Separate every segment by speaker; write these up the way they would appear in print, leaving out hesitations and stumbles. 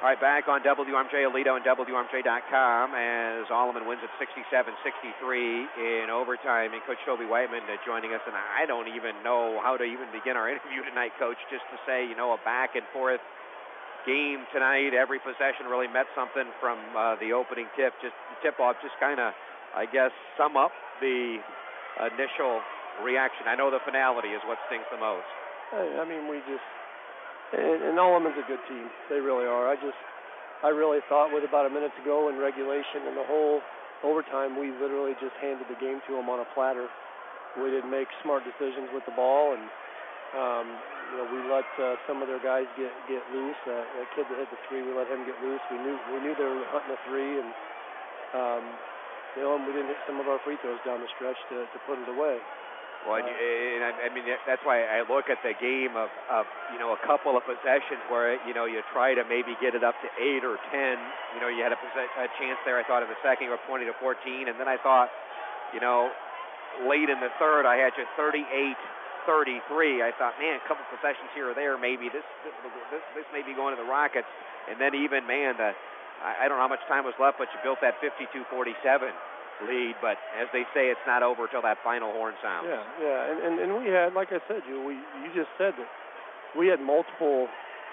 Speaker 1: All right, back on WRMJ Aledo and WRMJ.com as Alleman wins at 67-63 in overtime. And Coach Toby Whiteman joining us. And I don't even know how to even begin our interview tonight, Coach, just to say, a back and forth game tonight. Every possession really meant something from the opening tip-off. Just kind of, I guess, sum up the initial reaction. I know the finality is what stings the most.
Speaker 2: I mean, and Alleman's a good team. They really are. I really thought with about a minute to go in regulation and the whole overtime, we literally just handed the game to them on a platter. We didn't make smart decisions with the ball, and we let some of their guys get loose. A kid that hit the three, we let him get loose. We knew they were hunting a three, and and we didn't hit some of our free throws down the stretch to put it away.
Speaker 1: Well, I mean, that's why I look at the game of a couple of possessions where, you try to maybe get it up to 8 or 10. You had a chance there, I thought, in the second, you were 20-14. And then I thought, late in the third, I had you 38-33. I thought, man, a couple possessions here or there, maybe this may be going to the Rockets. And then even, man, I don't know how much time was left, but you built that 52-47. Lead, but as they say, it's not over until that final horn sounds.
Speaker 2: Yeah, and we had, like I said, you just said that we had multiple,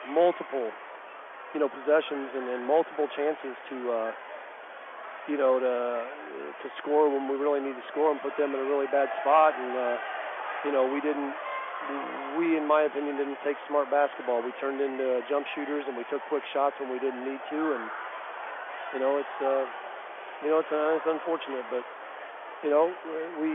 Speaker 2: possessions and multiple chances to score when we really need to score and put them in a really bad spot, and we, in my opinion, didn't take smart basketball. We turned into jump shooters and we took quick shots when we didn't need to, and it's unfortunate, but, we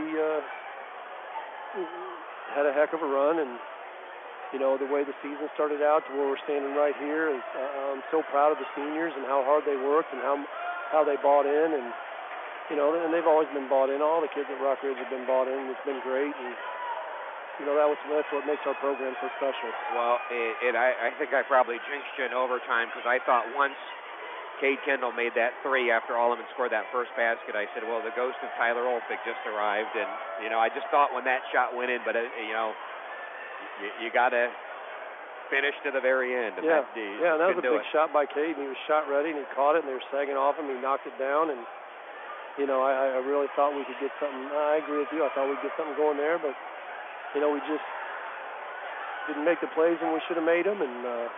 Speaker 2: had a heck of a run, and, the way the season started out to where we're standing right here is, I'm so proud of the seniors and how hard they worked and how they bought in, and, and they've always been bought in. All the kids at Rock Ridge have been bought in, and it's been great, and, that's what makes our program so special.
Speaker 1: Well, I think I probably jinxed you in overtime because I thought once Cade Kendall made that three after Alleman scored that first basket, I said, well, the ghost of Tyler Olphick just arrived. And, I just thought when that shot went in, but, you got to finish to the very end.
Speaker 2: Yeah, that was a big shot by Cade. He was shot ready, and he caught it, and they were sagging off him. He knocked it down, and, I really thought we could get something. I agree with you. I thought we'd get something going there, but, we just didn't make the plays when we should have made them, and,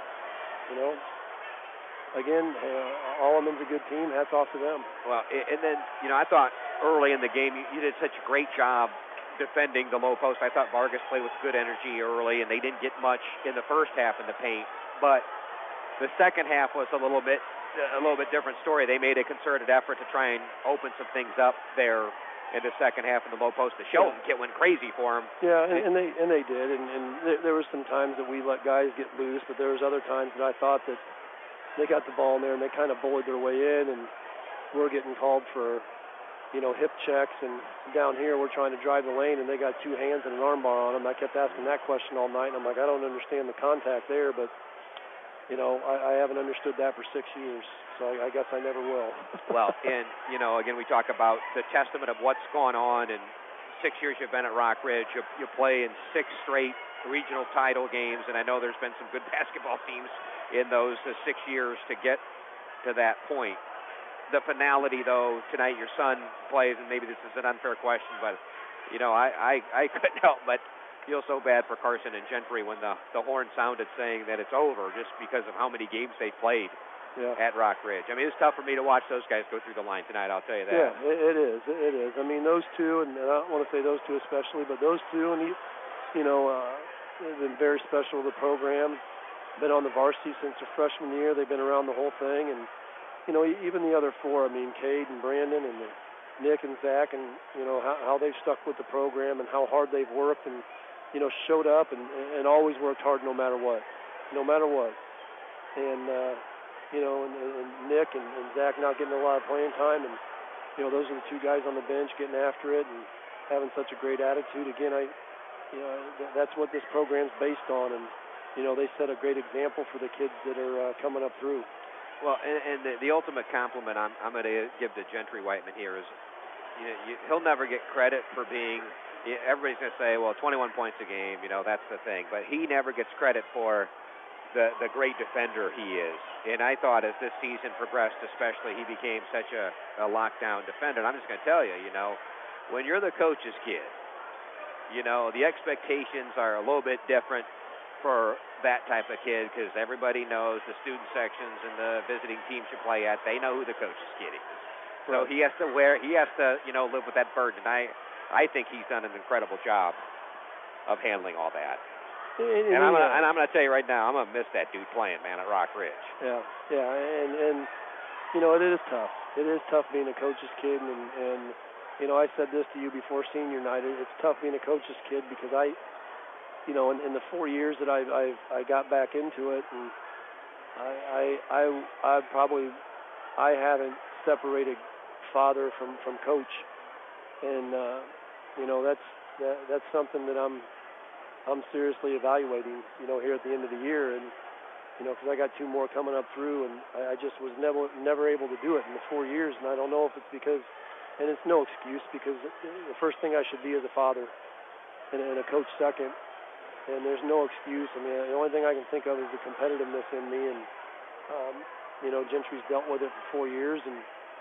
Speaker 2: again, Alleman's a good team. Hats off to them.
Speaker 1: Well, and then, I thought early in the game you did such a great job defending the low post. I thought Vargas played with good energy early, and they didn't get much in the first half in the paint. But the second half was a little bit different story. They made a concerted effort to try and open some things up there in the second half in the low post. The Shelton kid went crazy for them.
Speaker 2: Yeah, and they did. And there were some times that we let guys get loose, but there was other times that I thought that they got the ball in there and they kind of bullied their way in, and we're getting called for, hip checks, and down here we're trying to drive the lane and they got two hands and an arm bar on them. I kept asking that question all night, and I'm like, I don't understand the contact there, but, I haven't understood that for 6 years, so I guess I never will.
Speaker 1: Well, and, again, we talk about the testament of what's gone on, and 6 years you've been at Rock Ridge. You play in 6 straight regional title games, and I know there's been some good basketball teams in those 6 years to get to that point. The finality, though, tonight your son plays, and maybe this is an unfair question, but, I couldn't help but feel so bad for Carson and Gentry when the horn sounded saying that it's over just because of how many games they played at Rock Ridge. I mean, it's tough for me to watch those guys go through the line tonight, I'll tell you that.
Speaker 2: Yeah, it is. It is. I mean, those two, and I don't want to say those two especially, but those two, and, they've been very special to the program. Been on the varsity since their freshman year. They've been around the whole thing, and even the other four. I mean, Cade and Brandon and Nick and Zach, and how they've stuck with the program and how hard they've worked, and showed up and always worked hard no matter what. And and Nick and Zach not getting a lot of playing time, and those are the two guys on the bench getting after it and having such a great attitude. Again, that's what this program's based on, and they set a great example for the kids that are coming up through.
Speaker 1: Well, and the ultimate compliment I'm going to give to Gentry Whiteman here is, he'll never get credit for being. Everybody's going to say, well, 21 points a game, that's the thing. But he never gets credit for the great defender he is. And I thought as this season progressed, especially, he became such a lockdown defender. And I'm just going to tell you, when you're the coach's kid, the expectations are a little bit different for that type of kid because everybody knows the student sections and the visiting teams you play at, they know who the coach's kid is. So he has to live with that burden. And I think he's done an incredible job of handling all that. And I'm going to tell you right now, I'm going to miss that dude playing, man, at Rock Ridge.
Speaker 2: Yeah, and it is tough. It is tough being a coach's kid, and I said this to you before senior night. It's tough being a coach's kid because in the 4 years that I got back into it, and I haven't separated father from coach, and that's something that I'm seriously evaluating, here at the end of the year, and because I got 2 more coming up through, and I just was never able to do it in the 4 years, and I don't know if it's because, and it's no excuse, because the first thing I should be is a father, and a coach second, and there's no excuse. I mean, the only thing I can think of is the competitiveness in me, and Gentry's dealt with it for 4 years, and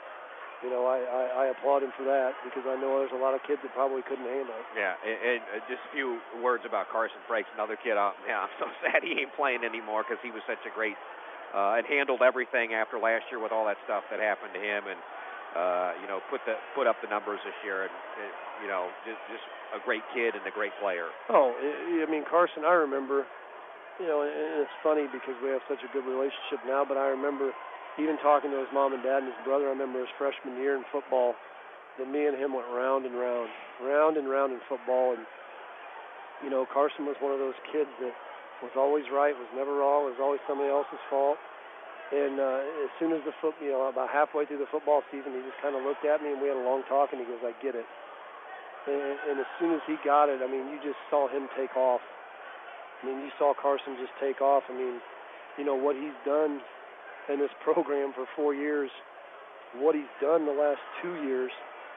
Speaker 2: I applaud him for that because I know there's a lot of kids that probably couldn't handle it.
Speaker 1: Yeah, and just a few words about Carson Frakes, another kid. I'm so sad he ain't playing anymore because he was such a great and handled everything after last year with all that stuff that happened to him, and put up the numbers this year, and just a great kid and a great player.
Speaker 2: Oh, I mean, Carson, I remember, and it's funny because we have such a good relationship now, but I remember even talking to his mom and dad and his brother. I remember his freshman year in football, that me and him went round and round in football, and Carson was one of those kids that was always right, was never wrong, was always somebody else's fault. And as soon as about halfway through the football season, he just kind of looked at me, and we had a long talk, and he goes, "I get it." And as soon as he got it, I mean, you just saw him take off. I mean, you saw Carson just take off. I mean, what he's done in this program for 4 years, what he's done the last 2 years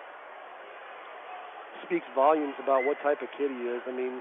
Speaker 2: speaks volumes about what type of kid he is. I mean,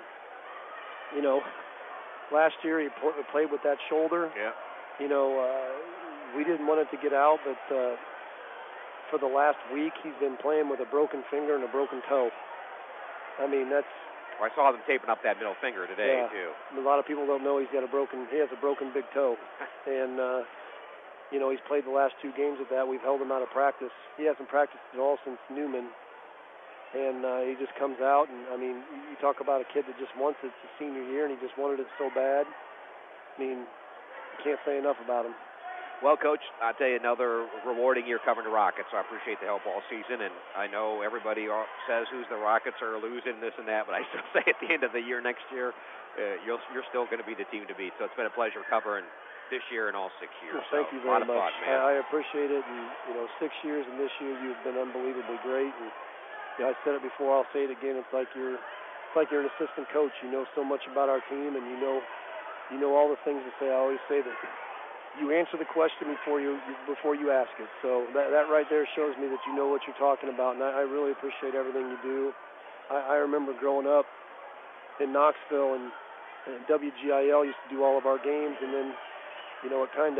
Speaker 2: last year he played with that shoulder.
Speaker 1: Yeah.
Speaker 2: We didn't want it to get out, but for the last week he's been playing with a broken finger and a broken toe. I mean, that's...
Speaker 1: I saw them taping up that middle finger today, too.
Speaker 2: A lot of people don't know he has a broken big toe. And, he's played the last 2 games with that. We've held him out of practice. He hasn't practiced at all since Newman. And he just comes out, and, I mean, you talk about a kid that just wants it. It's his senior year, and he just wanted it so bad. I mean, you can't say enough about him.
Speaker 1: Well, Coach, I'll tell you, another rewarding year covering the Rockets, so I appreciate the help all season, and I know everybody says who's the Rockets are losing, this and that, but I still say at the end of the year next year, you're still going to be the team to beat, so it's been a pleasure covering this year and all 6 years.
Speaker 2: Well, thank you very much.
Speaker 1: Fun, man.
Speaker 2: I appreciate it, and 6 years and this year you've been unbelievably great, and I said it before, I'll say it again, it's like you're an assistant coach. You know so much about our team, and you know all the things to say. I always say that you answer the question before you ask it. So that right there shows me that you know what you're talking about, and I really appreciate everything you do. I remember growing up in Knoxville, and WGIL used to do all of our games, and then it kind of